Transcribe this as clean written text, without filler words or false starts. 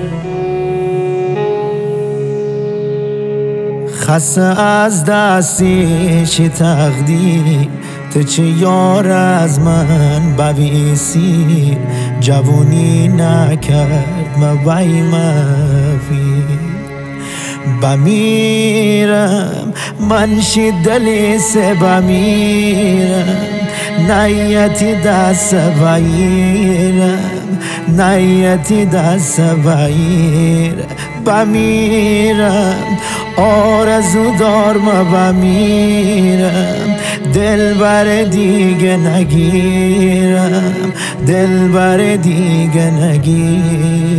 خسته از دستی چه تقدیر تو چه یار از من بویسی جوونی نکرد مبایی مفی بمیرم من شی دلی سه بمیرم نیتی دست بایرم نیتی دست بایر بمیرم آرزو دار ما بمیرم دل بر دیگه نگیرم دل بر دیگه نگیرم